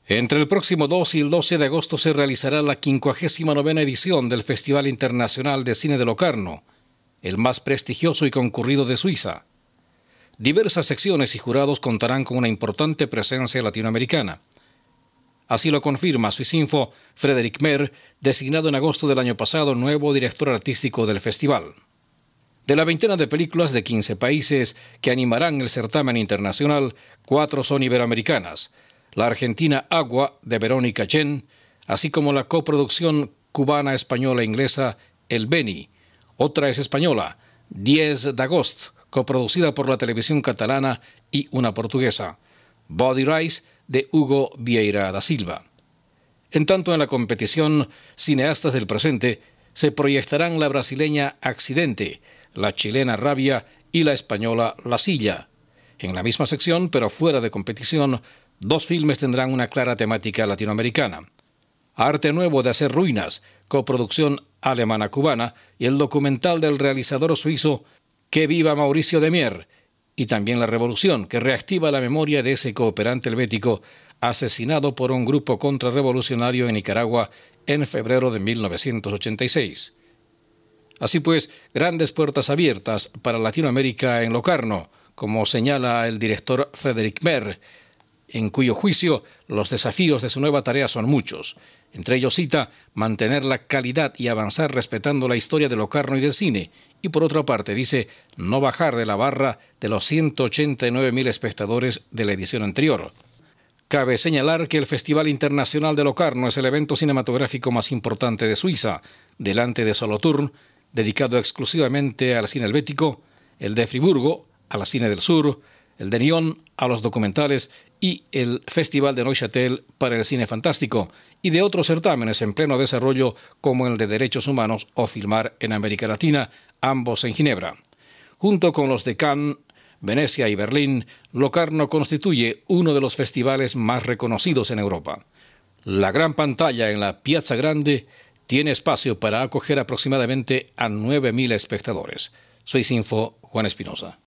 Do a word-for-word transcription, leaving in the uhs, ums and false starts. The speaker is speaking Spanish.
Entre el próximo dos y el doce de agosto se realizará la quincuagésima novena edición del Festival Internacional de Cine de Locarno, el más prestigioso y concurrido de Suiza. Diversas secciones y jurados contarán con una importante presencia latinoamericana. Así lo confirma Swissinfo Frederick Mer, designado en agosto del año pasado nuevo director artístico del festival. De la veintena de películas de quince países que animarán el certamen internacional, cuatro son iberoamericanas: la argentina Agua, de Verónica Chen, así como la coproducción cubana-española-inglesa El Beni. Otra es española, diez d'agost, coproducida por la televisión catalana, y una portuguesa, Body Rise, de Hugo Vieira da Silva. En tanto, en la competición Cineastas del Presente se proyectarán la brasileña Accidente, la chilena Rabia y la española La Silla. En la misma sección, pero fuera de competición, dos filmes tendrán una clara temática latinoamericana: Arte Nuevo de Hacer Ruinas, coproducción alemana-cubana, y el documental del realizador suizo Que viva Mauricio Demier, y también La Revolución, que reactiva la memoria de ese cooperante helvético asesinado por un grupo contrarrevolucionario en Nicaragua en febrero de mil novecientos ochenta y seis. Así pues, grandes puertas abiertas para Latinoamérica en Locarno, como señala el director Frederick Mer, en cuyo juicio los desafíos de su nueva tarea son muchos. Entre ellos cita mantener la calidad y avanzar respetando la historia de Locarno y del cine, y por otra parte dice no bajar de la barra de los ciento ochenta y nueve mil espectadores de la edición anterior. Cabe señalar que el Festival Internacional de Locarno es el evento cinematográfico más importante de Suiza, delante de Solothurn, dedicado exclusivamente al cine helvético, el de Friburgo a la cine del sur, el de Nyon a los documentales y el Festival de Neuchâtel para el cine fantástico, y de otros certámenes en pleno desarrollo como el de Derechos Humanos o Filmar en América Latina, ambos en Ginebra. Junto con los de Cannes, Venecia y Berlín, Locarno constituye uno de los festivales más reconocidos en Europa. La gran pantalla en la Piazza Grande tiene espacio para acoger aproximadamente a nueve mil espectadores. Swissinfo, Juan Espinosa.